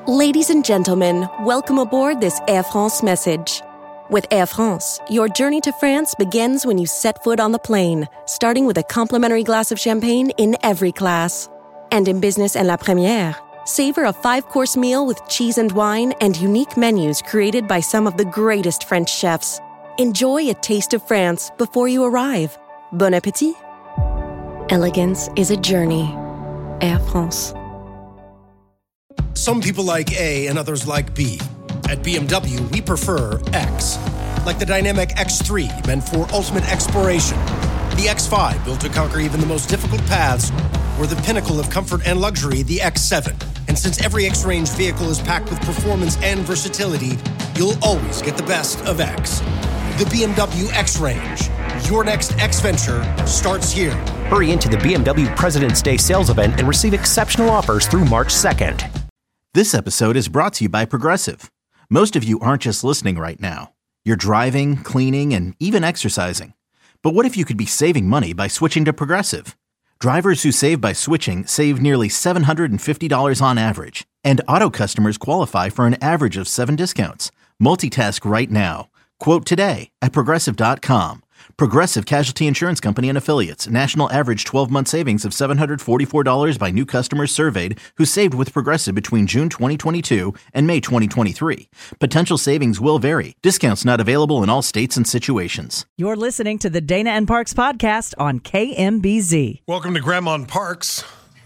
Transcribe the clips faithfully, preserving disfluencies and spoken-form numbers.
Ladies and gentlemen, welcome aboard this Air France message. With Air France, your journey to France begins when you set foot on the plane, starting with a complimentary glass of champagne in every class. And in business and La Première, savor a five-course meal with cheese and wine and unique menus created by some of the greatest French chefs. Enjoy a taste of France before you arrive. Bon appétit. Elegance is a journey. Air France. Some people like A and others like B. At B M W, we prefer X. Like the dynamic X three, meant for ultimate exploration. The X five, built to conquer even the most difficult paths. Or the pinnacle of comfort and luxury, the X seven. And since every X-Range vehicle is packed with performance and versatility, you'll always get the best of X. The B M W X-Range. Your next X-Venture starts here. Hurry into the B M W President's Day sales event and receive exceptional offers through March second. This episode is brought to you by Progressive. Most of you aren't just listening right now. You're driving, cleaning, and even exercising. But what if you could be saving money by switching to Progressive? Drivers who save by switching save nearly seven hundred fifty dollars on average. And auto customers qualify for an average of seven discounts. Multitask right now. Quote today at Progressive dot com. Progressive Casualty Insurance Company and Affiliates. National average twelve-month savings of seven hundred forty-four dollars by new customers surveyed who saved with Progressive between June twenty twenty-two and May twenty twenty-three. Potential savings will vary. Discounts not available in all states and situations. You're listening to the Dana and Parks podcast on K M B Z. Welcome to Grandma and Parks.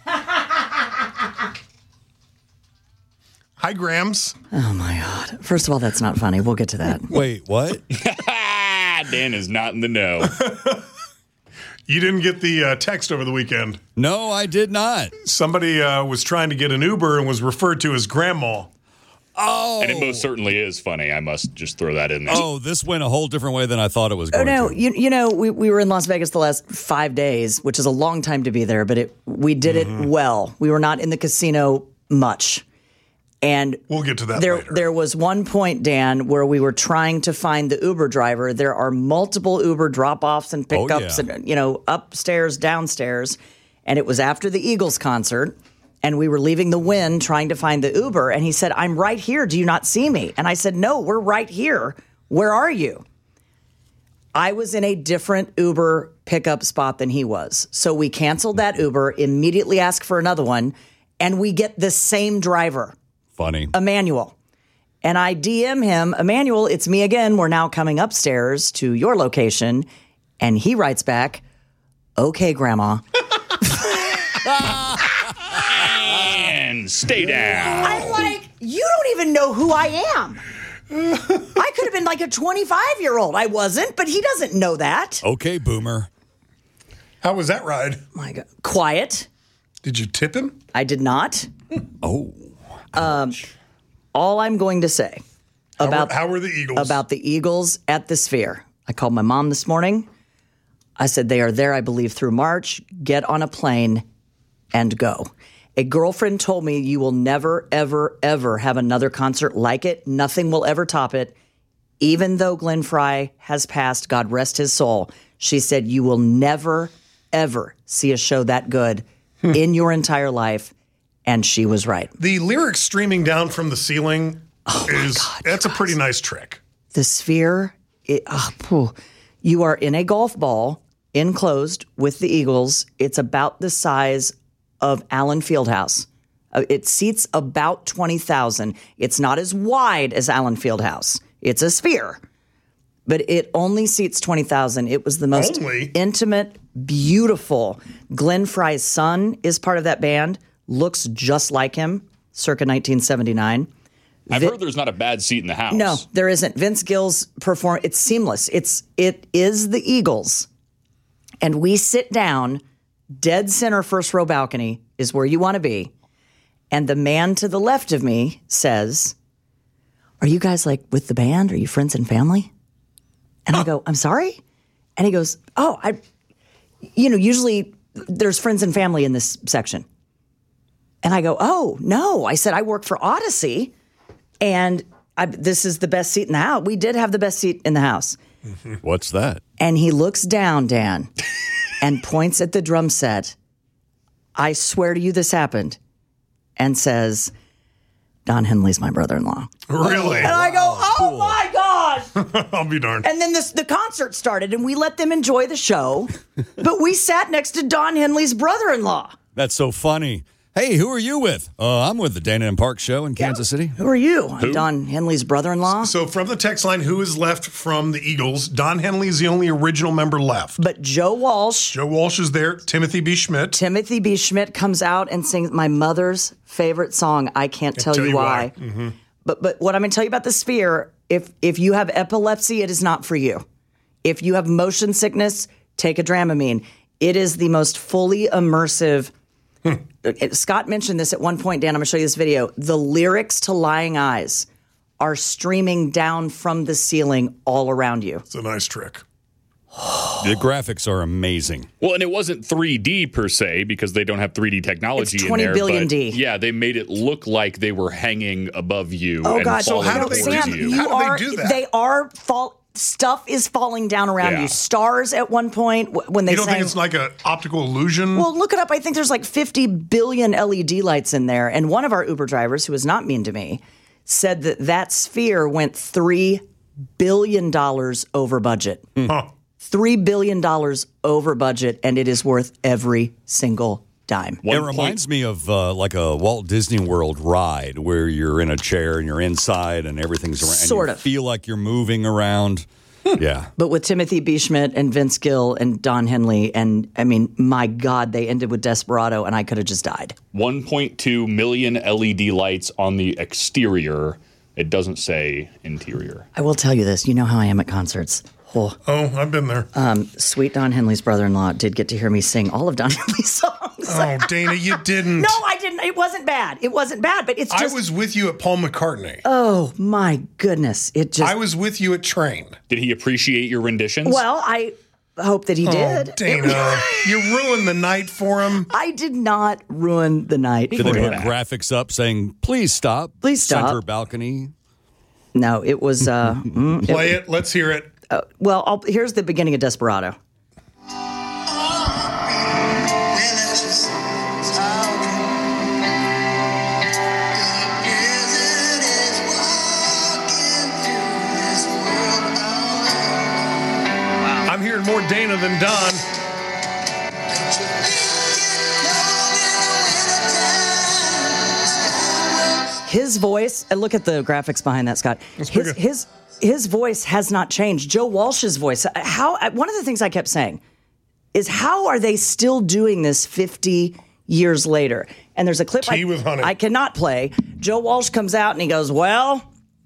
Hi, Grams. Oh, my God. First of all, that's not funny. We'll get to that. Wait, what? Dan is not in the know. You didn't get the uh, text over the weekend. No, I did not. Somebody uh, was trying to get an Uber and was referred to as Grandma. Oh. And it most certainly is funny. I must just throw that in there. Oh, this went a whole different way than I thought it was Oh, going no. to. You, you know, we, we were in Las Vegas the last five days, which is a long time to be there, but it we did mm-hmm. it well. We were not in the casino much. And we'll get to that there, later. There was one point, Dan, where we were trying to find the Uber driver. There are multiple Uber drop-offs and pickups, oh, yeah. and you know, upstairs, downstairs. And it was after the Eagles concert, and we were leaving the Wynn trying to find the Uber. And he said, "I'm right here. Do you not see me?" And I said, "No, we're right here. Where are you?" I was in a different Uber pickup spot than he was, so we canceled that Uber, immediately asked for another one, and we get the same driver. Funny. Emmanuel. And I D M him, "Emmanuel, it's me again. We're now coming upstairs to your location." And he writes back, "Okay, Grandma." And stay down. I'm like, you don't even know who I am. I could have been like a twenty-five-year-old. I wasn't, but he doesn't know that. Okay, boomer. How was that ride? My God. Quiet. Did you tip him? I did not. Oh. Um, all I'm going to say about how were, how were the Eagles? About the Eagles at the Sphere. I called my mom this morning. I said, they are there, I believe, through March. Get on a plane and go. A girlfriend told me you will never, ever, ever have another concert like it. Nothing will ever top it. Even though Glenn Frey has passed, God rest his soul, she said you will never, ever see a show that good in your entire life. And she was right. The lyrics streaming down from the ceiling oh is God, that's guys. a pretty nice trick. The Sphere, it, oh, you are in a golf ball enclosed with the Eagles. It's about the size of Allen Fieldhouse. Uh, it seats about twenty thousand. It's not as wide as Allen Fieldhouse. It's a Sphere. But it only seats twenty thousand. It was the most only? intimate, beautiful. Glenn Frey's son is part of that band. Looks just like him, circa nineteen seventy-nine. I've Vi- heard there's not a bad seat in the house. No, there isn't. Vince Gill's perform. It's seamless. It's it is the Eagles, and we sit down, dead center, first row balcony is where you want to be, and the man to the left of me says, "Are you guys like with the band? Are you friends and family?" And I go, "I'm sorry," and he goes, "Oh, I, you know, usually there's friends and family in this section." And I go, "Oh, no." I said, "I work for Odyssey, and I, this is the best seat in the house." We did have the best seat in the house. Mm-hmm. What's that? And he looks down, Dan, and points at the drum set. I swear to you this happened. And says, Don Henley's my brother-in-law. Really? And I go, oh, cool. my God. I'll be darned. And then this, the concert started, and we let them enjoy the show. But we sat next to Don Henley's brother-in-law. That's so funny. Hey, who are you with? Uh, I'm with the Dana and Park Show in Kansas City. Who are you? I'm Don Henley's brother-in-law. So from the text line, who is left from the Eagles? Don Henley is the only original member left. But Joe Walsh, Joe Walsh is there. Timothy B. Schmidt. Timothy B. Schmidt comes out and sings my mother's favorite song, I Can't Tell, Tell You You Why. Why. Mm-hmm. But but what I'm going to tell you about the Sphere, if if you have epilepsy, it is not for you. If you have motion sickness, take a Dramamine. It is the most fully immersive. Hmm. Scott mentioned this at one point, Dan. I'm going to show you this video. The lyrics to Lying Eyes are streaming down from the ceiling all around you. It's a nice trick. The graphics are amazing. Well, and it wasn't three D per se because they don't have three D technology It's in twenty there. billion but D. Yeah, they made it look like they were hanging above you. Oh and gosh! falling how do towards they- Sam, you. you How do they are. do that? They are fall. Stuff is falling down around Yeah. you. Stars at one point w- when they You don't sang. think it's like an optical illusion? Well, look it up. I think there's like fifty billion L E D lights in there. And one of our Uber drivers, who was not mean to me, said that that Sphere went three billion dollars over budget. Huh. three billion dollars over budget, and it is worth every single dime. It reminds me of uh, like a Walt Disney World ride where you're in a chair and you're inside and everything's around. Sort and you of. feel like you're moving around. Yeah. But with Timothy B. Schmidt and Vince Gill and Don Henley, and I mean, my God, they ended with Desperado, and I could have just died. one point two million L E D lights on the exterior. It doesn't say interior. I will tell you this. You know how I am at concerts. Oh, Oh, I've been there. um, sweet Don Henley's brother-in-law did get to hear me sing all of Don Henley's songs. Oh, Dana, you didn't. No, I didn't. It wasn't bad. It wasn't bad, but it's I just. was with you at Paul McCartney. Oh my goodness! It just. I was with you at Train. Did he appreciate your renditions? Well, I hope that he did. Oh, Dana, you ruined the night for him. I did not ruin the night. Did they for put him. graphics up saying, please stop? Please stop. Center balcony. No, it was. Uh, mm, Play it- it. Let's hear it. uh, well, I'll, here's the beginning of Desperado. I'm hearing more Dana than Don. His voice, and look at the graphics behind that, Scott. His, pretty good. his his voice has not changed. Joe Walsh's voice. How one of the things I kept saying is, how are they still doing this fifty years later? And there's a clip Tea I, with honey. I cannot play. Joe Walsh comes out and he goes, "Well,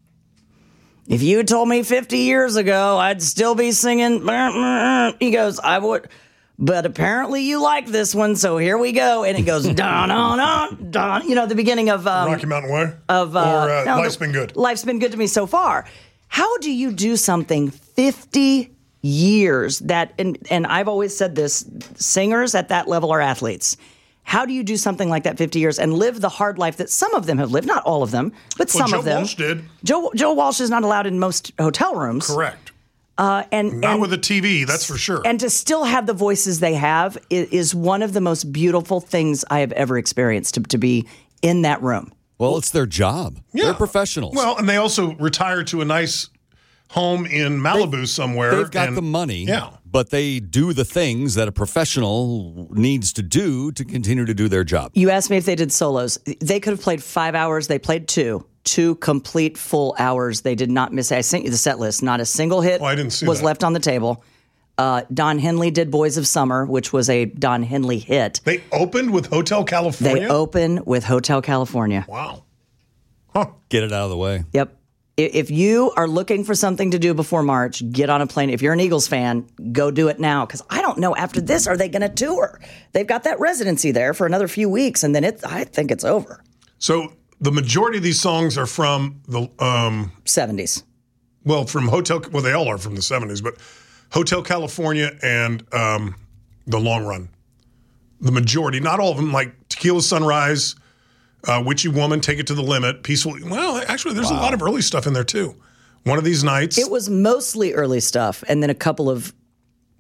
if you had told me fifty years ago, I'd still be singing." He goes, "I would." But apparently you like this one, so here we go. And it goes, don, don, don, don. You know, the beginning of... Um, Rocky Mountain Way? of uh, or uh, no, Life's the- Been Good? Life's been good to me so far. How do you do something fifty years that, and, and I've always said this, singers at that level are athletes. How do you do something like that fifty years and live the hard life that some of them have lived? Not all of them, but Well, some Joe of them. Walsh did. Joe, Joe Walsh is not allowed in most hotel rooms. Correct. Uh, and, Not and, with a T V, that's for sure. and to still have the voices they have is, is one of the most beautiful things I have ever experienced, to, to be in that room. Well, it's their job. Yeah. They're professionals. Well, and they also retired to a nice home in Malibu somewhere. They've got and- the money, Yeah. but they do the things that a professional needs to do to continue to do their job. You asked me if they did solos. They could have played five hours. They played two. Two complete full hours. They did not miss. I sent you the set list. Not a single hit Oh, I didn't see was that. left on the table. Uh, Don Henley did Boys of Summer, which was a Don Henley hit. They opened with Hotel California? They open with Hotel California. Wow. Huh. Get it out of the way. Yep. I- If you are looking for something to do before March, get on a plane. If you're an Eagles fan, go do it now. Because I don't know, after this, are they going to tour? They've got that residency there for another few weeks, and then it, I think it's over. So the majority of these songs are from the, um, seventies. well, from Hotel, well, they all are from the seventies, but Hotel California and um, The Long Run. The majority, not all of them, like Tequila Sunrise, uh, Witchy Woman, Take It to the Limit, Peaceful. Well, actually, there's a lot of early stuff in there, too. One of These Nights. It was mostly early stuff, and then a couple of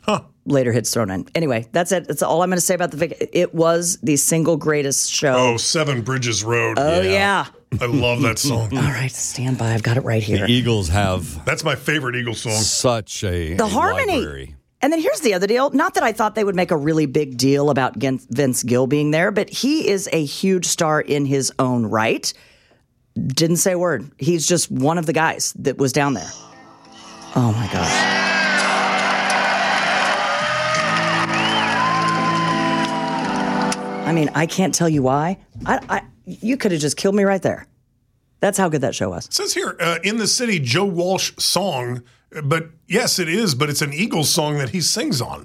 Huh. Later hits thrown in. Anyway, that's it. That's all I'm going to say about the vac- It was the single greatest show. Oh, Seven Bridges Road. Oh, yeah. I love that song. All right, stand by. I've got it right here. The Eagles have That's my favorite Eagles song. such a The a harmony. library. And then here's the other deal. Not that I thought they would make a really big deal about Gen- Vince Gill being there, but he is a huge star in his own right. Didn't say a word. He's just one of the guys that was down there. Oh, my gosh. I mean, I can't tell you why. I, I, you could have just killed me right there. That's how good that show was. It says here, uh, in the city, Joe Walsh song, but yes, it is, but it's an Eagles song that he sings on.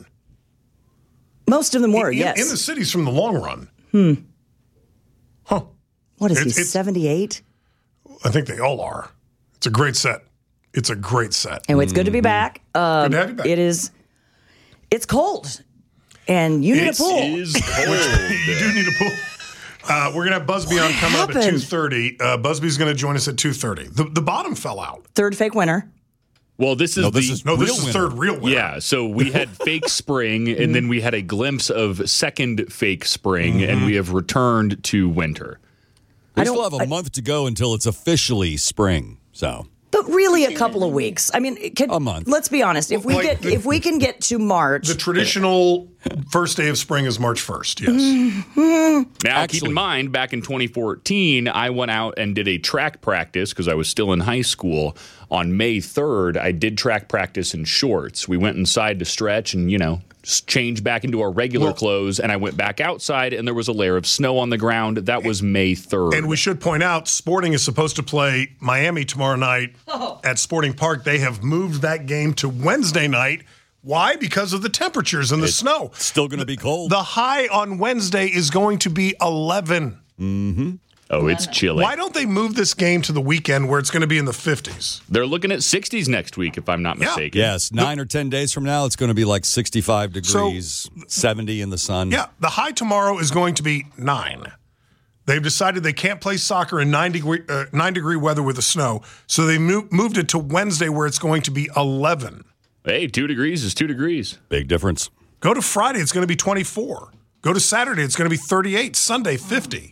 Most of them were, in, yes. In the cities from the long run. Hmm. Huh. What is It's- he, it's- seventy-eight? I think they all are. It's a great set. It's a great set. Anyway, it's good to be back. Um, Good to have you back. It is, it's cold. And you need It's- a pool. It is cold. You do need a pool. Uh, we're going to have Busby on coming up at happened? two thirty. Uh, Busby's going to join us at two thirty. The, the bottom fell out. Third fake winner. Well, this is No, this the is No, this Real is winner. third real winner. yeah. So we had fake spring, and then we had a glimpse of second fake spring, and we have returned to winter. We I don't- still have a I- month to go until it's officially spring. So But really a couple of weeks. I mean, it can, A month. Let's be honest. If we Like get the- if we can get to March, The traditional first day of spring is March first, yes. Mm-hmm. Now, keep Actually- in mind, back in twenty fourteen, I went out and did a track practice because I was still in high school. On May third, I did track practice in shorts. We went inside to stretch and, you know, s- change back into our regular Well- clothes. And I went back outside, and there was a layer of snow on the ground. That was May third. And we should point out, Sporting is supposed to play Miami tomorrow night at Sporting Park. They have moved that game to Wednesday night. Why? Because of the temperatures and the snow. still going to be cold. The high on Wednesday is going to be eleven. oh, it's chilly. Why don't they move this game to the weekend where it's going to be in the fifties? They're looking at sixties next week, if I'm not Yeah. mistaken. yes, nine or ten days from now, it's going to be like sixty-five degrees, seventy in the sun. Yeah, the high tomorrow is going to be nine. They've decided they can't play soccer in nine degree uh, nine degree weather with the snow, so they mo- moved it to Wednesday where it's going to be eleven. Hey, two degrees is two degrees. Big difference. Go to Friday, it's going to be twenty-four. Go to Saturday, it's going to be thirty-eight. Sunday, fifty.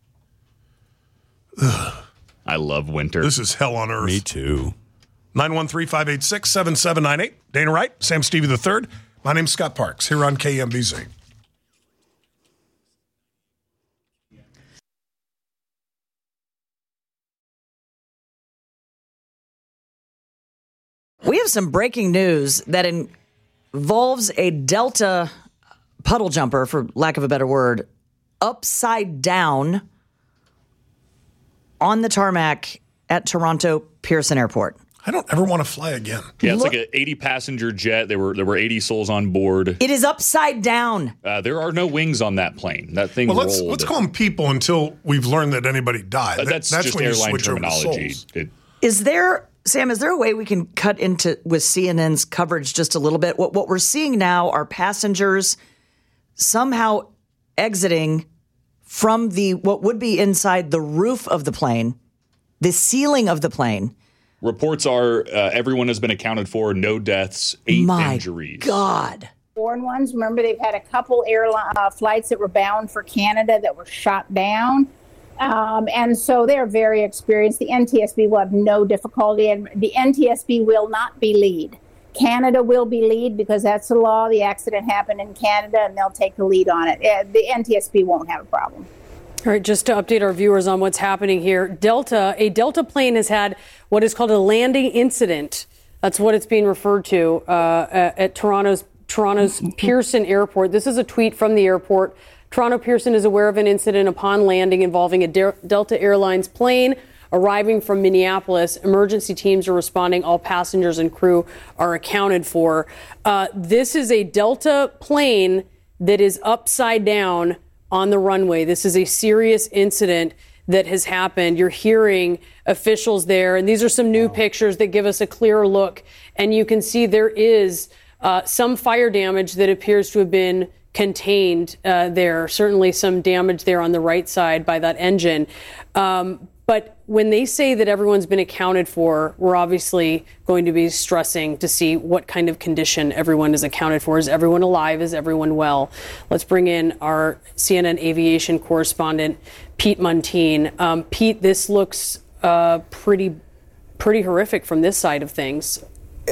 I love winter. This is hell on earth. Me too. nine one three, five eight six, seven seven nine eight. Dana Wright, Sam Stevie the third. My name's Scott Parks here on K M B Z. we have some breaking news that involves a Delta puddle jumper, for lack of a better word, upside down on the tarmac at Toronto Pearson Airport. I don't ever want to fly again. yeah, it's Look- like an eighty passenger jet. There were there were eighty souls on board. It is upside down. Uh, there are no wings on that plane. That thing Well, let's rolled. let's call them people until we've learned that anybody died. Uh, That- that's, just when you airline switch over to terminology. souls. It- Is there, Sam, is there a way we can cut into with C N N's coverage just a little bit? What what we're seeing now are passengers somehow exiting from the what would be inside the roof of the plane, the ceiling of the plane. reports are uh, everyone has been accounted for. No deaths, eight My injuries. God. Foreign ones. Remember, they've had a couple airline uh, flights that were bound for Canada that were shot down. Um, and so they're very experienced. The N T S B will have no difficulty, and the N T S B will not be lead. Canada will be lead because that's the law. The accident happened in Canada, and they'll take the lead on it. Uh, the N T S B won't have a problem. All right, just to update our viewers on what's happening here, Delta, a Delta plane has had what is called a landing incident. That's what it's being referred to uh, at, at Toronto's Toronto's Pearson Airport. This is a tweet from the airport. Toronto Pearson is aware of an incident upon landing involving a De- Delta Airlines plane arriving from Minneapolis. Emergency teams are responding. All passengers and crew are accounted for. Uh, this is a Delta plane that is upside down on the runway. This is a serious incident that has happened. You're hearing officials there, and these are some new pictures that give us a clearer look. And you can see there is uh, some fire damage that appears to have been contained uh, there. Certainly some damage there on the right side by that engine. Um, But when they say that everyone's been accounted for, we're obviously going to be stressing to see what kind of condition everyone is accounted for. Is everyone alive? Is everyone well? Let's bring in our C N N aviation correspondent, Pete Muntean. Um, Pete, this looks uh, pretty, pretty horrific from this side of things.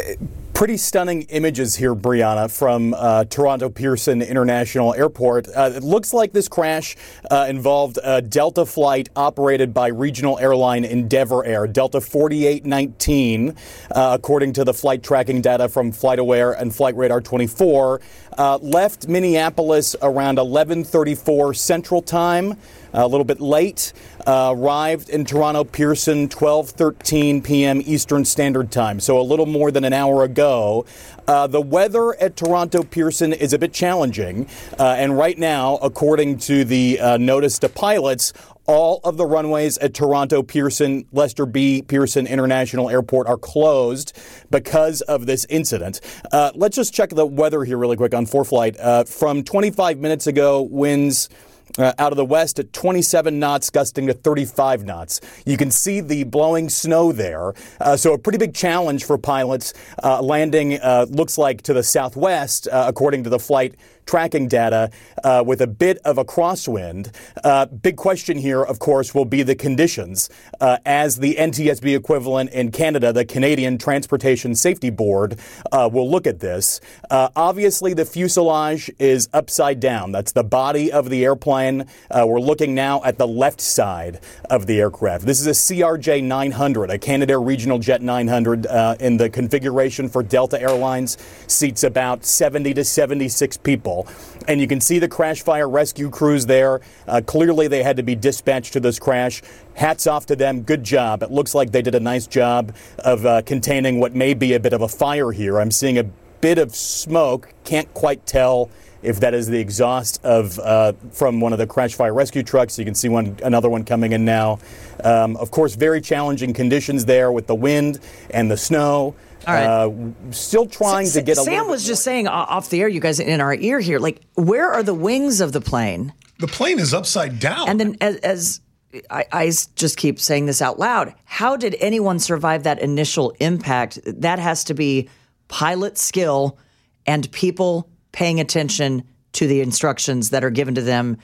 Pretty stunning images here, Brianna, from uh, Toronto Pearson International Airport. Uh, it looks like this crash uh, involved a Delta flight operated by regional airline Endeavour Air, Delta forty-eight nineteen, uh, according to the flight tracking data from FlightAware and Flight Radar twenty-four, uh, left Minneapolis around eleven thirty-four Central Time, a little bit late, uh, arrived in Toronto Pearson twelve thirteen p.m. Eastern Standard Time, so a little more than an hour ago. Uh, the weather at Toronto Pearson is a bit challenging, uh, and right now, according to the uh, notice to pilots, all of the runways at Toronto Pearson, Lester B. Pearson International Airport are closed because of this incident. Uh, let's just check the weather here really quick on ForeFlight. Uh, from twenty-five minutes ago, winds Uh, out of the west at twenty-seven knots, gusting to thirty-five knots. You can see the blowing snow there. Uh, so a pretty big challenge for pilots. Uh, landing uh, looks like to the southwest, uh, according to the flight tracking data, uh, with a bit of a crosswind. Uh, big question here, of course, will be the conditions. Uh, as the N T S B equivalent in Canada, the Canadian Transportation Safety Board, uh, will look at this. Uh, obviously, the fuselage is upside down. That's the body of the airplane. Uh, we're looking now at the left side of the aircraft. This is a C R J nine hundred, a Canadair Regional Jet nine hundred uh, in the configuration for Delta Airlines. Seats about seventy to seventy-six people. And you can see the crash fire rescue crews there. Uh, clearly, they had to be dispatched to this crash. Hats off to them. Good job. It looks like they did a nice job of uh, containing what may be a bit of a fire here. I'm seeing a bit of smoke. Can't quite tell if that is the exhaust of uh, from one of the crash fire rescue trucks. You can see one, another one coming in now. Um, of course, very challenging conditions there with the wind and the snow. All right. Uh, still trying S- to get a Sam little was bit just saying off the air, you guys in our ear here, like, where are the wings of the plane? The plane is upside down. And then as, as I, I just keep saying this out loud, how did anyone survive that initial impact? That has to be pilot skill and people paying attention to the instructions that are given to them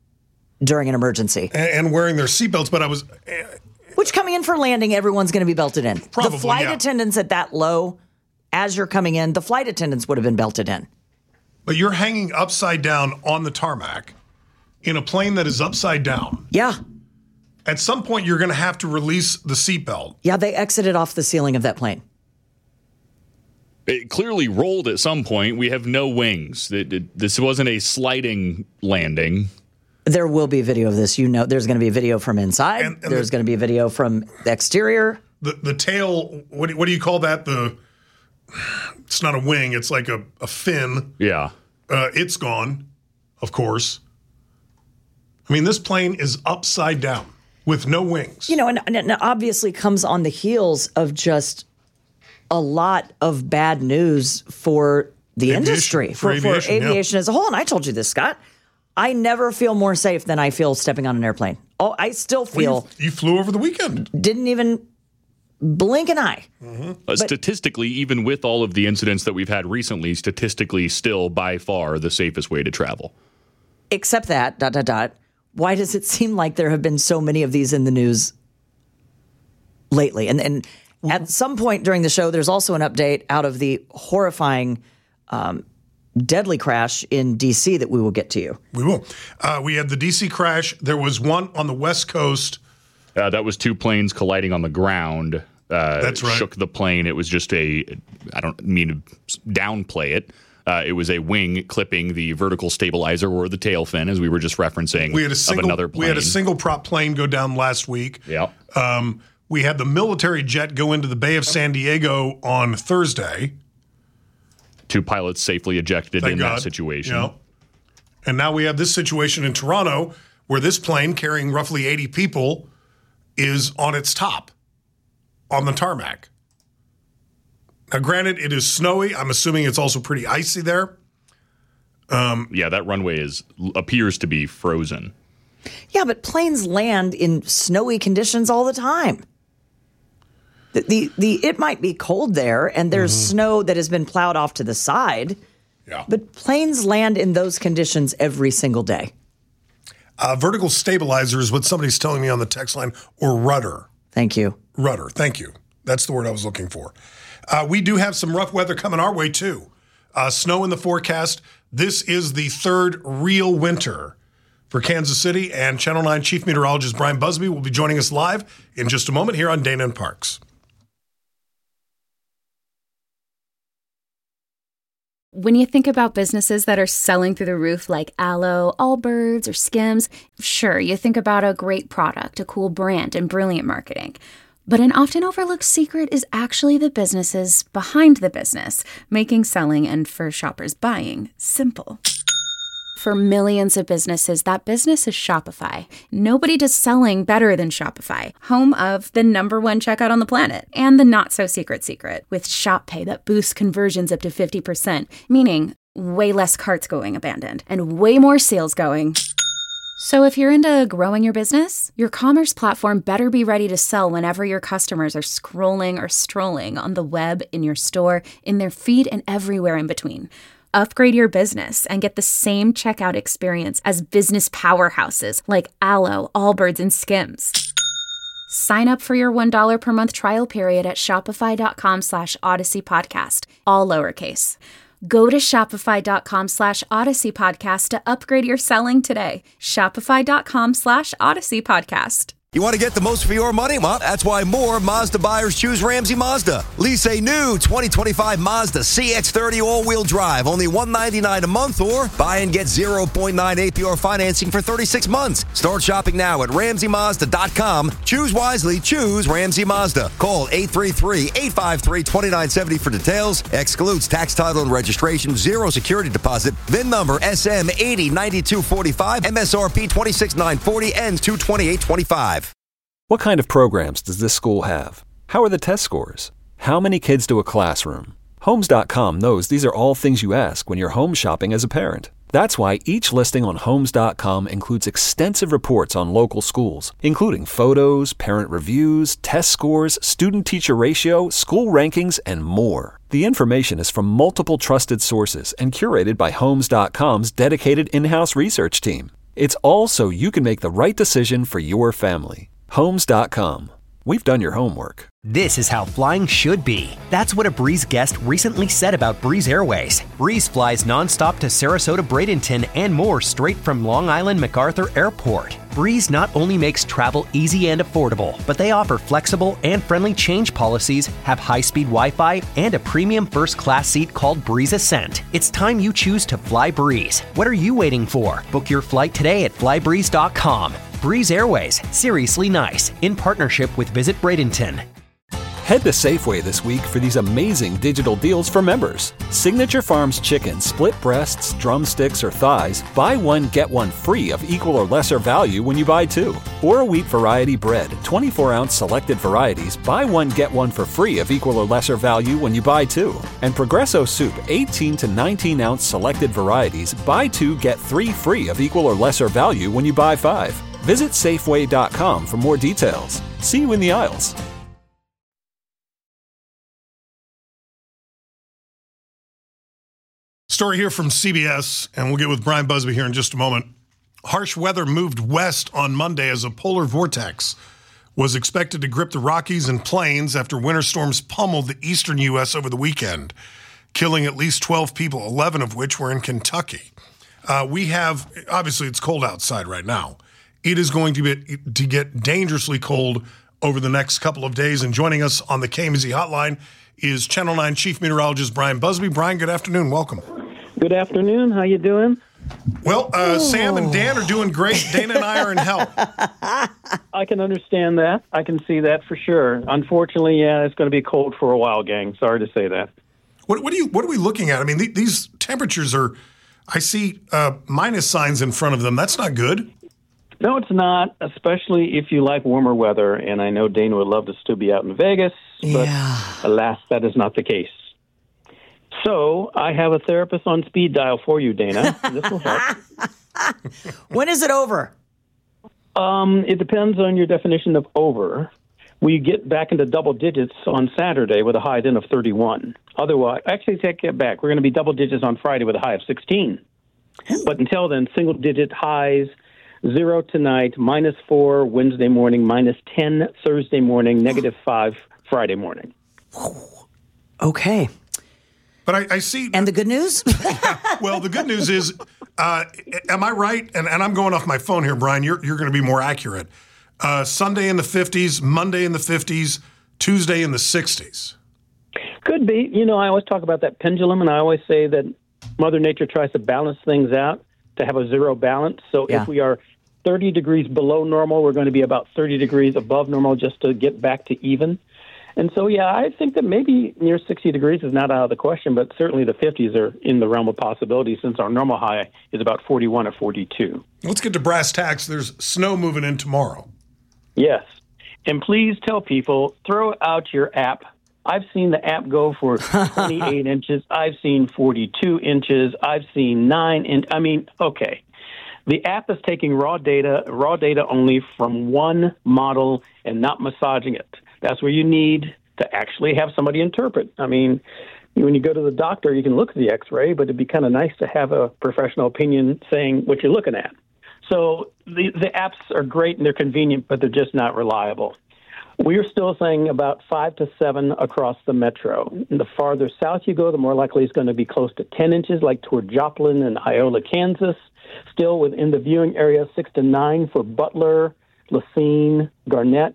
during an emergency. And, and wearing their seatbelts, but I was... Which coming in for landing, everyone's going to be belted in. Probably, the flight yeah. attendants at that low, as you're coming in, the flight attendants would have been belted in. But you're hanging upside down on the tarmac in a plane that is upside down. Yeah. At some point, you're going to have to release the seatbelt. Yeah, they exited off the ceiling of that plane. It clearly rolled at some point. We have no wings. It, it, this wasn't a sliding landing. There will be video of this. You know, there's going to be a video from inside. And- and there's the- going to be a video from the exterior. The the tail, what do, what do you call that? The It's not a wing. It's like a, a fin. Yeah. Uh, it's gone, of course. I mean, this plane is upside down with no wings. You know, and, and it obviously comes on the heels of just a lot of bad news for the Aviation, industry, for for, for aviation, yeah. aviation as a whole. And I told you this, Scott. I never feel more safe than I feel stepping on an airplane. Oh, I still feel. Well, you, you flew over the weekend. Didn't even blink an eye. Mm-hmm. Uh, statistically, even with all of the incidents that we've had recently, statistically still by far the safest way to travel. Except that, dot, dot, dot. Why does it seem like there have been so many of these in the news lately? And, and at some point during the show, there's also an update out of the horrifying um, deadly crash in D C that we will get to you. We will. Uh, we had the D C crash. There was one on the West Coast. Uh, that was two planes colliding on the ground. Uh, That's right. Shook the plane. It was just a, I don't mean to downplay it. Uh, it was a wing clipping the vertical stabilizer or the tail fin, as we were just referencing, We had a single, of another plane. we had a single prop plane go down last week. Yeah. Um, we had the military jet go into the Bay of San Diego on Thursday. Two pilots safely ejected Thank in God. that situation. Yeah. And now we have this situation in Toronto where this plane carrying roughly eighty people is on its top on the tarmac. Now, granted, it is snowy. I'm assuming it's also pretty icy there. Um, yeah, that runway is appears to be frozen. Yeah, but planes land in snowy conditions all the time. The, the, the it might be cold there, and there's mm-hmm. snow that has been plowed off to the side. Yeah. But planes land in those conditions every single day. Uh, vertical stabilizer is what somebody's telling me on the text line, or rudder. Thank you. Rudder. Thank you. That's the word I was looking for. Uh, we do have some rough weather coming our way, too. Uh, snow in the forecast. This is the third real winter for Kansas City, and Channel nine Chief Meteorologist Brian Busby will be joining us live in just a moment here on Dana and Parks. When you think about businesses that are selling through the roof like Aloe, Allbirds, or Skims, sure, you think about a great product, a cool brand, and brilliant marketing. But an often overlooked secret is actually the businesses behind the business, making selling and, for shoppers, buying simple. For millions of businesses, that business is Shopify. Nobody does selling better than Shopify, home of the number one checkout on the planet, and the not-so-secret secret, with Shop Pay that boosts conversions up to fifty percent, meaning way less carts going abandoned, and way more sales going. So if you're into growing your business, your commerce platform better be ready to sell whenever your customers are scrolling or strolling on the web, in your store, in their feed, and everywhere in between. Upgrade your business and get the same checkout experience as business powerhouses like Aloe, Allbirds, and Skims. Sign up for your one dollar per month trial period at shopify.com slash Odyssey Podcast, all lowercase. Go to shopify.com slash Odyssey Podcast to upgrade your selling today. Shopify.com slash Odyssey Podcast. You want to get the most for your money? Well, that's why more Mazda buyers choose Ramsey Mazda. Lease a new twenty twenty-five Mazda C X thirty all-wheel drive, only one hundred ninety-nine dollars a month, or buy and get zero point nine A P R financing for thirty-six months. Start shopping now at ramsey mazda dot com. Choose wisely. Choose Ramsey Mazda. Call eight three three, eight five three, two nine seven zero for details. Excludes tax, title, and registration. Zero security deposit. V I N number S M eight zero nine two four five. M S R P twenty-six thousand nine hundred forty. Ends two twenty-eight twenty-five. What kind of programs does this school have? How are the test scores? How many kids do a classroom? Homes dot com knows these are all things you ask when you're home shopping as a parent. That's why each listing on Homes dot com includes extensive reports on local schools, including photos, parent reviews, test scores, student-teacher ratio, school rankings, and more. The information is from multiple trusted sources and curated by Homes dot com's dedicated in-house research team. It's all so you can make the right decision for your family. Homes dot com. We've done your homework. This is how flying should be. That's what a Breeze guest recently said about Breeze Airways. Breeze flies nonstop to Sarasota, Bradenton, and more straight from Long Island MacArthur Airport. Breeze not only makes travel easy and affordable, but they offer flexible and friendly change policies, have high-speed Wi-Fi, and a premium first-class seat called Breeze Ascent. It's time you choose to fly Breeze. What are you waiting for? Book your flight today at fly breeze dot com. Breeze Airways, seriously nice, in partnership with Visit Bradenton. Head to Safeway this week for these amazing digital deals for members. Signature Farms chicken, split breasts, drumsticks, or thighs, buy one, get one free of equal or lesser value when you buy two. Or a wheat variety bread, twenty-four ounce selected varieties, buy one, get one for free of equal or lesser value when you buy two. And Progresso soup, eighteen to nineteen ounce selected varieties, buy two, get three free of equal or lesser value when you buy five. Visit Safeway dot com for more details. See you in the aisles. Story here from C B S, and we'll get with Brian Busby here in just a moment. Harsh weather moved west on Monday as a polar vortex was expected to grip the Rockies and Plains after winter storms pummeled the eastern U S over the weekend, killing at least twelve people, eleven of which were in Kentucky. Uh, we have, obviously it's cold outside right now. It is going to be to get dangerously cold over the next couple of days. And joining us on the K M Z hotline is Channel nine Chief Meteorologist Brian Busby. Brian, good afternoon. Welcome. Good afternoon. How you doing? Well, uh, Sam and Dan are doing great. Dana and I are in hell. I can understand that. I can see that for sure. Unfortunately, yeah, it's going to be cold for a while, gang. Sorry to say that. What, what, are, you, what are we looking at? I mean, th- these temperatures are, I see uh, minus signs in front of them. That's not good. No, it's not, especially if you like warmer weather. And I know Dana would love to still be out in Vegas, but yeah. alas, that is not the case. So I have a therapist on speed dial for you, Dana. This will help. When is it over? Um, it depends on your definition of over. We get back into double digits on Saturday with a high then of thirty-one. Otherwise, actually take it back. We're going to be double digits on Friday with a high of sixteen. But until then, single digit highs, zero tonight, minus four Wednesday morning, minus ten Thursday morning, negative five Friday morning. Okay. But I, I see. And the good news? Well, the good news is, uh, am I right? And, and I'm going off my phone here, Brian. You're, you're going to be more accurate. Uh, Sunday in the fifties, Monday in the fifties, Tuesday in the sixties. Could be. You know, I always talk about that pendulum, and I always say that Mother Nature tries to balance things out to have a zero balance. So Yeah. if we are thirty degrees below normal, we're going to be about thirty degrees above normal just to get back to even. And so, yeah, I think that maybe near sixty degrees is not out of the question, but certainly the fifties are in the realm of possibility since our normal high is about forty-one or forty-two. Let's get to brass tacks. There's snow moving in tomorrow. Yes. And please tell people, throw out your app. I've seen the app go for twenty-eight inches. I've seen forty-two inches. I've seen nine inch. I mean, okay. The app is taking raw data, raw data only from one model and not massaging it. That's where you need to actually have somebody interpret. I mean, when you go to the doctor, you can look at the x-ray, but it'd be kind of nice to have a professional opinion saying what you're looking at. So the, the apps are great and they're convenient, but they're just not reliable. We're still saying about five to seven across the metro. And the farther south you go, the more likely it's going to be close to ten inches, like toward Joplin and Iola, Kansas. Still within the viewing area, six to nine for Butler, Lacine, Garnett.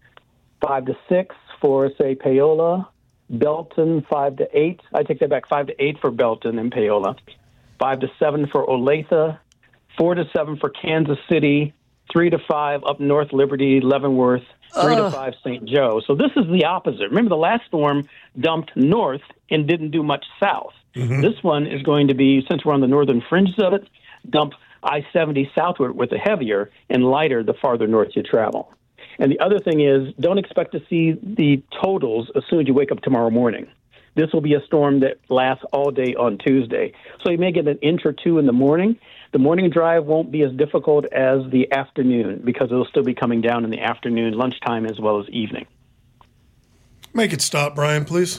Five to six for, say, Paola. Belton, five to eight. I take that back, five to eight for Belton and Paola. Five to seven for Olathe. Four to seven for Kansas City. Three to five up north, Liberty, Leavenworth. Three Ugh. to five, Saint Joe. So this is the opposite. Remember, the last storm dumped north and didn't do much south. Mm-hmm. This one is going to be, since we're on the northern fringes of it, dump I seventy southward with the heavier and lighter the farther north you travel. And the other thing is, don't expect to see the totals as soon as you wake up tomorrow morning. This will be a storm that lasts all day on Tuesday. So you may get an inch or two in the morning. The morning drive won't be as difficult as the afternoon because it'll still be coming down in the afternoon, lunchtime, as well as evening. Make it stop, Brian, please.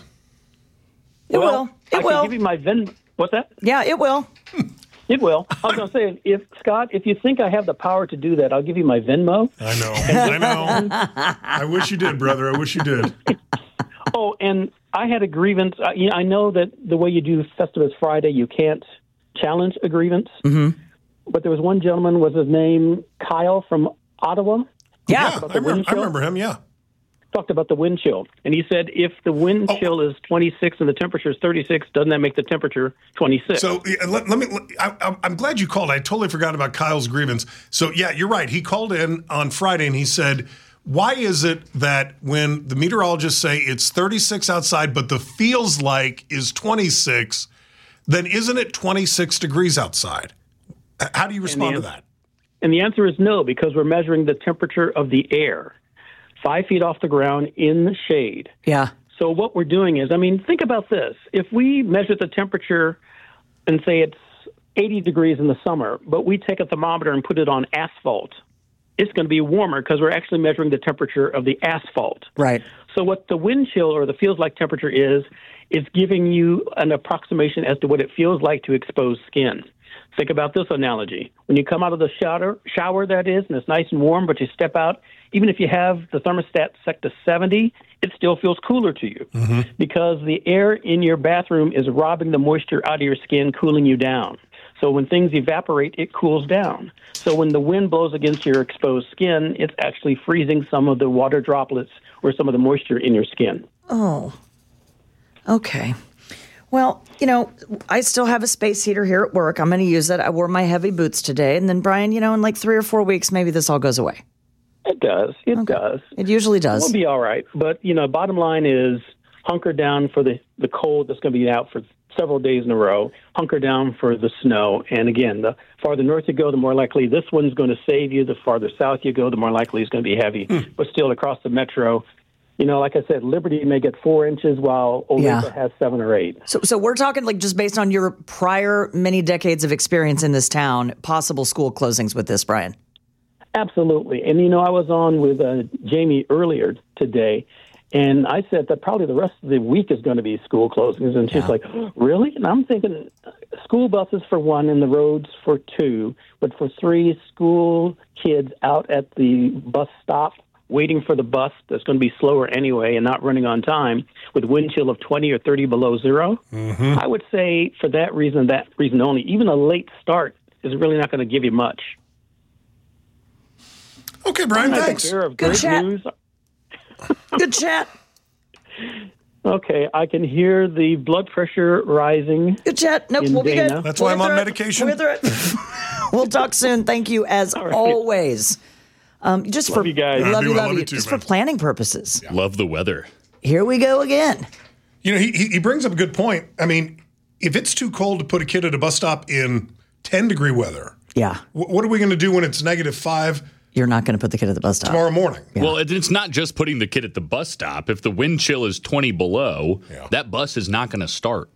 It well, will. It I will. can give you my Venmo. What's that? Yeah, it will. It will. I was going to say, if Scott, if you think I have the power to do that, I'll give you my Venmo. I know. I know. I wish you did, brother. I wish you did. Oh, and I had a grievance. I, you know, I know that the way you do Festivus Friday, you can't challenge a grievance. Mm-hmm. But there was one gentleman, was his name Kyle from Ottawa? Yeah, I remember, I remember him, yeah. Talked about the wind chill. And he said if the wind Oh. chill is twenty-six and the temperature is thirty-six, doesn't that make the temperature twenty-six? So yeah, let, let me. let- I, I'm- I'm glad you called. I totally forgot about Kyle's grievance. So yeah, you're right. He called in on Friday and he said, "Why is it that when the meteorologists say it's thirty-six outside, but the feels like is twenty-six, then isn't it twenty-six degrees outside?" H- How do you respond to the that? And the answer is no, because we're measuring the temperature of the air, five feet off the ground in the shade. Yeah. So what we're doing is, I mean, think about this. If we measure the temperature and say it's eighty degrees in the summer, but we take a thermometer and put it on asphalt, it's going to be warmer because we're actually measuring the temperature of the asphalt. Right. So what the wind chill or the feels like temperature is, is giving you an approximation as to what it feels like to expose skin. Think about this analogy. When you come out of the shower, shower that is, and it's nice and warm, but you step out, even if you have the thermostat set to seventy, it still feels cooler to you Mm-hmm. because the air in your bathroom is robbing the moisture out of your skin, cooling you down. So when things evaporate, it cools down. So when the wind blows against your exposed skin, it's actually freezing some of the water droplets or some of the moisture in your skin. Oh, okay. Well, you know, I still have a space heater here at work. I'm going to use it. I wore my heavy boots today. And then, Brian, you know, in like three or four weeks, maybe this all goes away. It does. It does. It usually does. We'll be all right. But, you know, bottom line is hunker down for the, the cold that's going to be out for several days in a row. Hunker down for the snow. And, again, the farther north you go, the more likely this one's going to save you. The farther south you go, the more likely it's going to be heavy. Hmm. But still, across the metro, you know, like I said, Liberty may get four inches while Olathe Yeah. has seven or eight. So, so we're talking like just based on your prior many decades of experience in this town, possible school closings with this, Brian. Absolutely. And, you know, I was on with uh, Jamie earlier today, and I said that probably the rest of the week is going to be school closings. And she's yeah. like, really? And I'm thinking school buses for one and the roads for two, but for three, school kids out at the bus stop waiting for the bus that's going to be slower anyway and not running on time with wind chill of twenty or thirty below zero. Mm-hmm. I would say for that reason, that reason only, even a late start is really not going to give you much. Okay, Brian, thanks. Good chat. News. Good chat. Okay, I can hear the blood pressure rising. Good chat. Nope, we'll be good. That's we'll why I'm on it. medication. We'll, we'll talk soon. Thank you, as right. always. Um, just love for you guys. love I you, do. love love you. you too, just man. for planning purposes. Yeah. Love the weather. Here we go again. You know, he he brings up a good point. I mean, if it's too cold to put a kid at a bus stop in ten degree weather, yeah, w- what are we going to do when it's negative five? You're not going to put the kid at the bus stop tomorrow morning. Yeah. Well, it's not just putting the kid at the bus stop. If the wind chill is twenty below, yeah. that bus is not going to start.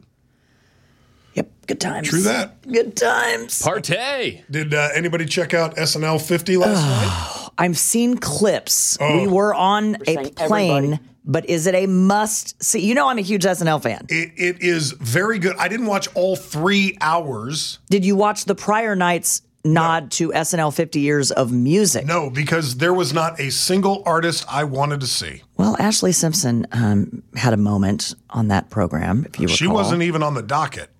Yep, good times. True that. Good times. Partay. Did uh, anybody check out S N L fifty last night? I've seen clips. Oh. We were on We're a plane, everybody. but is it a must see? You know I'm a huge S N L fan. It, it is very good. I didn't watch all three hours. Did you watch the prior night's nod no. to S N L fifty years of music? No, because there was not a single artist I wanted to see. Well, Ashley Simpson um, had a moment on that program, if you recall. She wasn't even on the docket.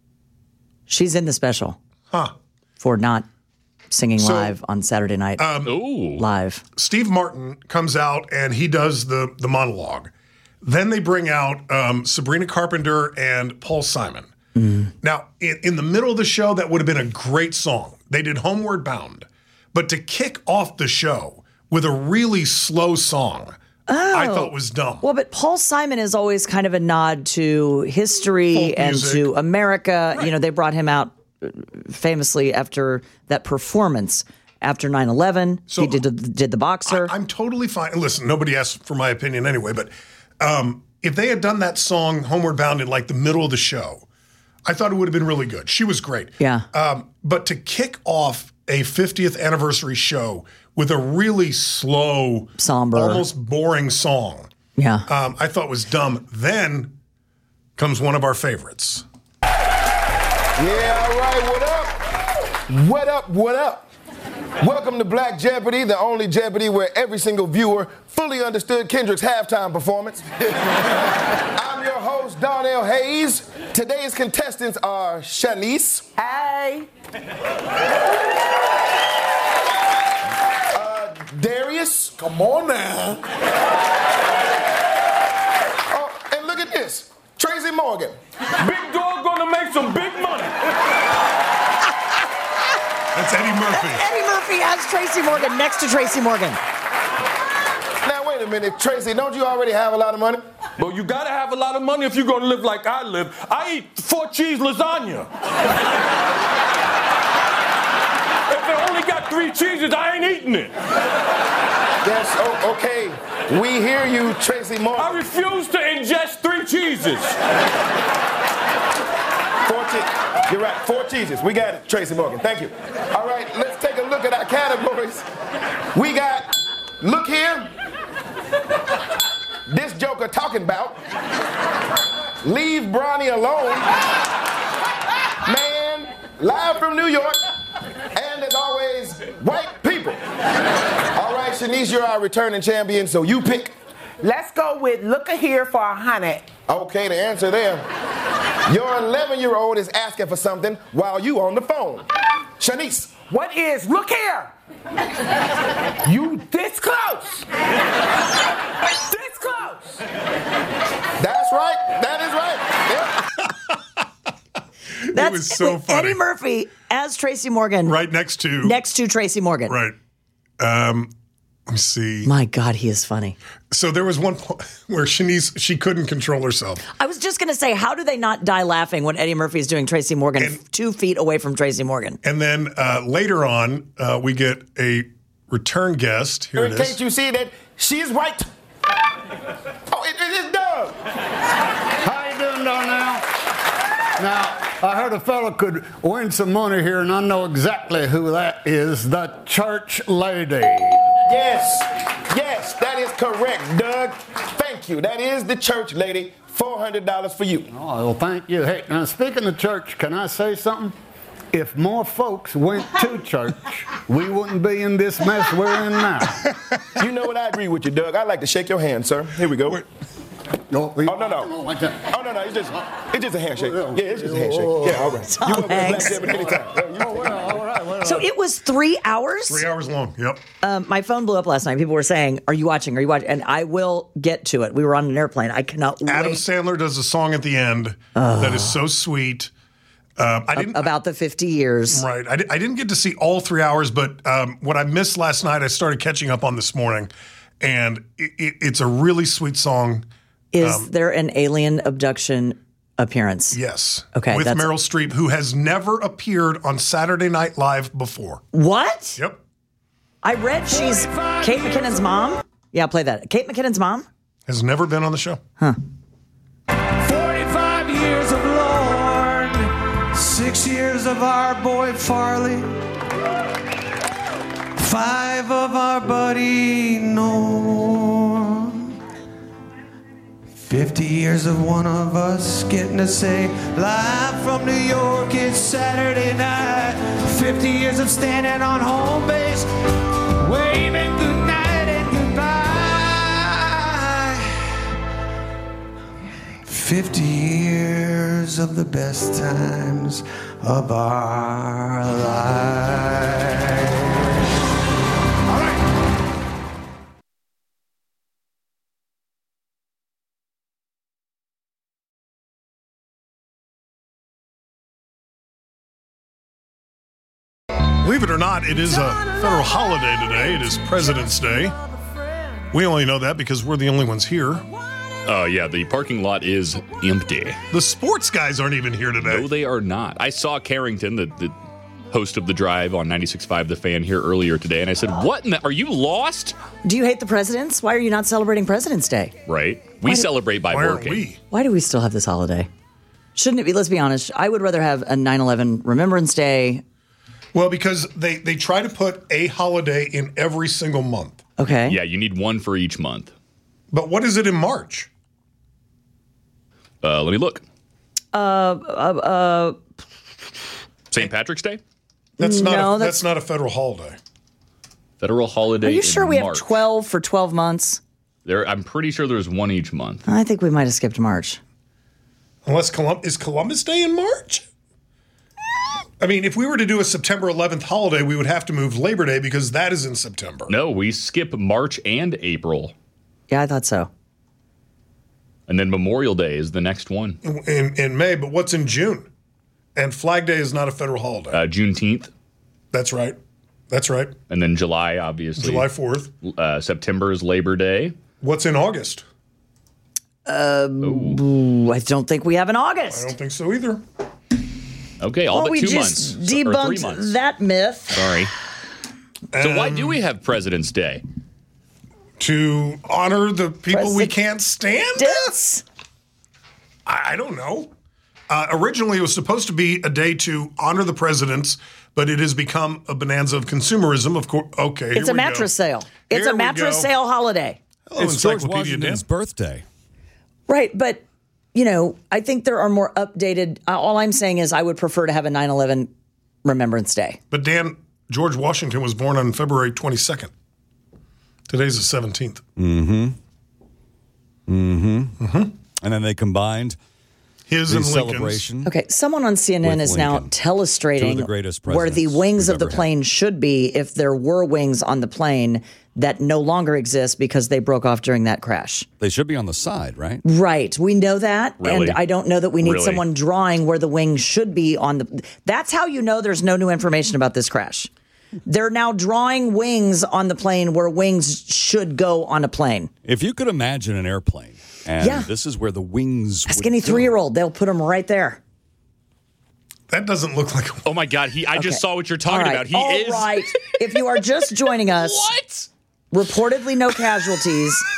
She's in the special. Huh. For not singing so, live on Saturday night. Um, Ooh. Live. Steve Martin comes out and he does the, the monologue. Then they bring out um, Sabrina Carpenter and Paul Simon. Mm. Now, in, in the middle of the show, that would have been a great song. They did Homeward Bound. But to kick off the show with a really slow song, oh. I thought was dumb. Well, but Paul Simon is always kind of a nod to history and to America. Right. You know, they brought him out famously after that performance after nine eleven. So he did, did the boxer. I, I'm totally fine. Listen, nobody asked for my opinion anyway, but um, if they had done that song Homeward Bound in like the middle of the show, I thought it would have been really good. She was great. Yeah. Um, but to kick off a fiftieth anniversary show with a really slow, somber, almost boring song, yeah, um, I thought was dumb. Then comes one of our favorites. Yeah, all right, what up? What up, what up? Welcome to Black Jeopardy, the only Jeopardy where every single viewer fully understood Kendrick's halftime performance. I'm your host, Darnell Hayes. Today's contestants are Shanice. Hey. Uh, Darius. Come on now. Oh, and look at this. Tracy Morgan. Big dog gonna make some big money. That's Eddie Murphy. Eddie Murphy has Tracy Morgan next to Tracy Morgan. Now, wait a minute, Tracy, don't you already have a lot of money? Well, you gotta have a lot of money if you're gonna live like I live. I eat four cheese lasagna. If they only got three cheeses, I ain't eating it. Yes, oh, okay. We hear you, Tracy Morgan. I refuse to ingest three cheeses. Four cheeses. You're right, four cheeses. We got it, Tracy Morgan. Thank you. All right, let's take a look at our categories. We got Look Here. This Joker Talking About. Leave Bronny Alone. Man, Live from New York. And as always, White People. All right, Shanice, you're our returning champion, so you pick. Let's go with Look Here for a hundred. Okay, the answer there. Your eleven-year-old is asking for something while you on the phone. Shanice. What is Look Here? You this close. This close. That's right. That is right. Yep. That's, it was so wait, funny. Eddie Murphy as Tracy Morgan. Right next to. Next to Tracy Morgan. Right. Um, let me see. My God, he is funny. So there was one point where Shanice, she couldn't control herself. I was just going to say, how do they not die laughing when Eddie Murphy is doing Tracy Morgan and, two feet away from Tracy Morgan? And then uh, later on, uh, we get a return guest. Here In it is. case you see that, she's white. Oh, it, it is Doug. How you doing, Darnell? Now, I heard a fellow could win some money here, and I know exactly who that is, the church lady. Yes, yes, that is correct, Doug. Thank you. That is the church lady. four hundred dollars for you. Oh, well, thank you. Hey, now, speaking of church, can I say something? If more folks went to church, we wouldn't be in this mess we're in now. You know what? I agree with you, Doug. I'd like to shake your hand, sir. Here we go. No, oh, no, no. Oh, no, no. It's just, it's just a handshake. Yeah, it's just a handshake. Yeah, all right. Tom you want to Hanks. Black Jeopardy anytime. Oh, well, all right, well, So it was three hours? Three hours long, yep. Um, my phone blew up last night. People were saying, are you watching? Are you watching? And I will get to it. We were on an airplane. I cannot Adam wait. Sandler does a song at the end Oh. that is so sweet. Um, I didn't About the fifty years. Right. I, di- I didn't get to see all three hours, but um, what I missed last night, I started catching up on this morning, and it, it, it's a really sweet song. Is Um, there an alien abduction appearance? Yes. Okay. With that's- Meryl Streep, who has never appeared on Saturday Night Live before. What? Yep. I read she's Kate McKinnon's mom. Yeah, play that. Kate McKinnon's mom? Has never been on the show. Huh. forty-five years of Lorne, six years of our boy Farley, five of our buddy Norm, fifty years of one of us getting to say live from New York, it's Saturday night, fifty years of standing on home base, waving goodnight and goodbye. fifty years of the best times of our lives. Believe it or not, it is a federal holiday today. It is President's Day. We only know that because we're the only ones here. Oh, uh, yeah, the parking lot is empty. The sports guys aren't even here today. No, they are not. I saw Carrington, the, the host of The Drive on ninety-six point five The Fan, here earlier today, and I said, what in the, are you lost? Do you hate the presidents? Why are you not celebrating President's Day? Right. We Why do- celebrate by Why aren't working. we? Why do we still have this holiday? Shouldn't it be? Let's be honest. I would rather have a nine eleven Remembrance Day. Well, because they, they try to put a holiday in every single month. Okay. Yeah, you need one for each month. But what is it in March? Uh, let me look. Uh, uh, uh, Saint Patrick's Day? That's not No, a, that's- that's not a federal holiday. Federal holiday are you in sure we have March. twelve for twelve months? There, I'm pretty sure there's one each month. I think we might have skipped March. Unless Colum- is Columbus Day in March? I mean, if we were to do a September eleventh holiday, we would have to move Labor Day because that is in September. No, we skip March and April. Yeah, I thought so. And then Memorial Day is the next one. In, in May, but what's in June? And Flag Day is not a federal holiday. Uh, Juneteenth. That's right. That's right. And then July, obviously. July fourth. Uh, September is Labor Day. What's in August? Um, ooh, I don't think we have an I August. don't think so either. Okay, all well, but we two just months. Or three debunked months. that myth. Sorry. So why do we have President's Day? To honor the people we can't stand? Presidents? I, I don't know. Uh, originally, it was supposed to be a day to honor the presidents, but it has become a bonanza of consumerism. Of course, okay. It's here a we mattress go. sale. It's Here a we mattress go. sale holiday. Hello, It's George Encyclopedia Washington's Dan. birthday. Right, but you know, I think there are more updated. Uh, all I'm saying is, I would prefer to have a nine eleven Remembrance Day. But Dan, George Washington was born on February twenty-second. Today's the seventeenth. Mm-hmm. Mm-hmm. Mm-hmm. And then they combined his the and Lincoln's. celebration. Okay, someone on C N N With is now Lincoln. Two of telestrating the greatest where the presidents wings we've of the ever had. plane should be if there were wings on the plane that no longer exist because they broke off during that crash. They should be on the side, right? Right, we know that, Really? and I don't know that we need Really? someone drawing where the wings should be on the. That's how you know there's no new information about this crash. They're now drawing wings on the plane where wings should go on a plane. If you could imagine an airplane, and Yeah. this is where the wings Ask would any go. three-year-old; they'll put them right there. That doesn't look like. Oh my God! He, I Okay. just saw what you're talking All right. about. He All is. right. If you are just joining us, What? Reportedly, no casualties.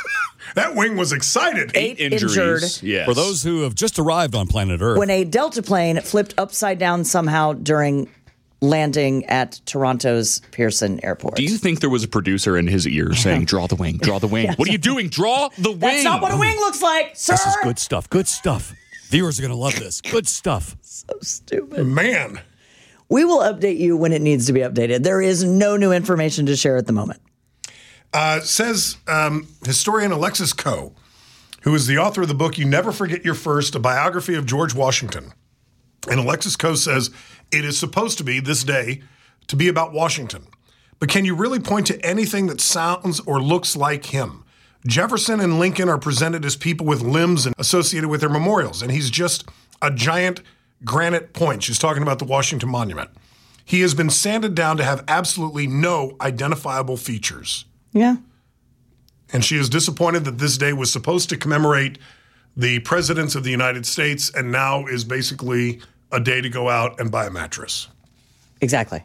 That wing was excited. Eight, Eight injuries. Injured. Yes. For those who have just arrived on planet Earth. When a Delta plane flipped upside down somehow during landing at Toronto's Pearson Airport. Do you think there was a producer in his ear saying, draw the wing, draw the wing? Yes. What are you doing? Draw the wing. That's not what a wing looks like, sir. This is good stuff. Good stuff. Viewers are going to love this. Good stuff. So stupid. Man. We will update you when it needs to be updated. There is no new information to share at the moment. Uh, says um, historian Alexis Coe, who is the author of the book You Never Forget Your First, a biography of George Washington. And Alexis Coe says it is supposed to be this day to be about Washington. But can you really point to anything that sounds or looks like him? Jefferson and Lincoln are presented as people with limbs and associated with their memorials, and he's just a giant granite point. She's talking about the Washington Monument. He has been sanded down to have absolutely no identifiable features. Yeah. And she is disappointed that this day was supposed to commemorate the presidents of the United States and now is basically a day to go out and buy a mattress. Exactly.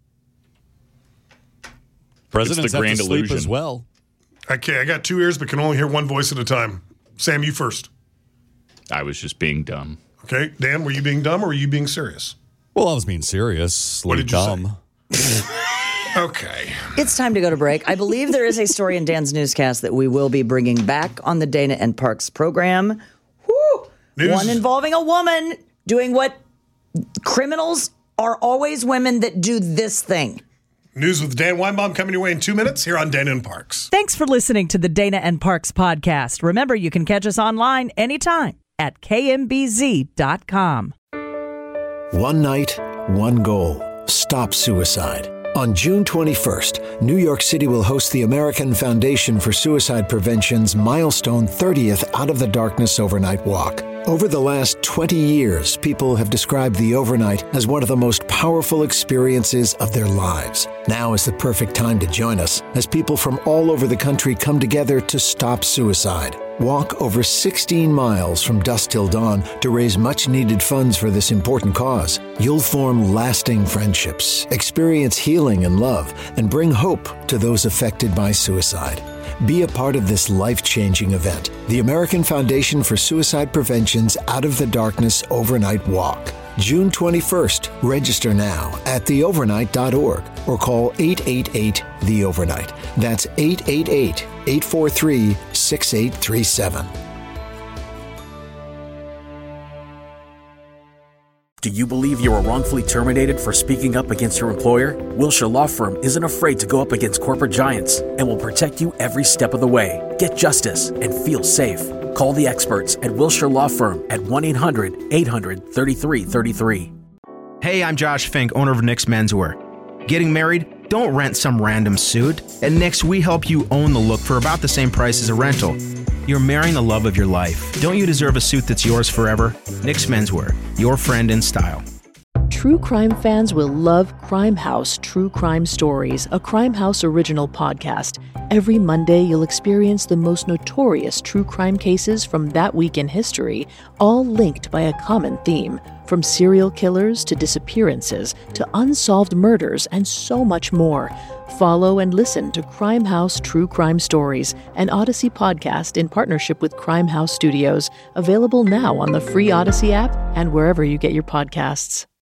Presidents it's the have grand to sleep illusion as well. Okay, I got two ears but can only hear one voice at a time. Sam, you first. I was just being dumb. Okay. Dan, were you being dumb or were you being serious? Well, I was being serious. What did you dumb. say? Okay. It's time to go to break. I believe there is a story in Dan's newscast that we will be bringing back on the Dana and Parks program. Woo! News. One involving a woman doing what criminals are always women that do this thing. News with Dan Weinbaum coming your way in two minutes here on Dana and Parks. Thanks for listening to the Dana and Parks podcast. Remember, you can catch us online anytime at K M B Z dot com. One night, one goal. Stop suicide. On June twenty-first, New York City will host the American Foundation for Suicide Prevention's milestone thirtieth Out of the Darkness Overnight Walk. Over the last twenty years, people have described the overnight as one of the most powerful experiences of their lives. Now is the perfect time to join us as people from all over the country come together to stop suicide. Walk over sixteen miles from dusk till dawn to raise much-needed funds for this important cause. You'll form lasting friendships, experience healing and love, and bring hope to those affected by suicide. Be a part of this life-changing event, the American Foundation for Suicide Prevention's Out of the Darkness Overnight Walk. June twenty-first. Register now at the overnight dot org or call eight eight eight, the overnight. That's eight eight eight, eight four three, six eight three seven. Do you believe you were wrongfully terminated for speaking up against your employer? Wilshire Law Firm isn't afraid to go up against corporate giants and will protect you every step of the way. Get justice and feel safe. Call the experts at Wilshire Law Firm at one eight hundred, eight hundred, thirty-three thirty-three. Hey, I'm Josh Fink, owner of Nick's Menswear. Getting married? Don't rent some random suit. At Nick's, we help you own the look for about the same price as a rental. You're marrying the love of your life. Don't you deserve a suit that's yours forever? Nick's Menswear, your friend in style. True crime fans will love Crime House True Crime Stories, a Crime House original podcast. Every Monday, you'll experience the most notorious true crime cases from that week in history, all linked by a common theme. From serial killers to disappearances to unsolved murders and so much more. Follow and listen to Crime House True Crime Stories, an Odyssey podcast in partnership with Crime House Studios, available now on the free Odyssey app and wherever you get your podcasts.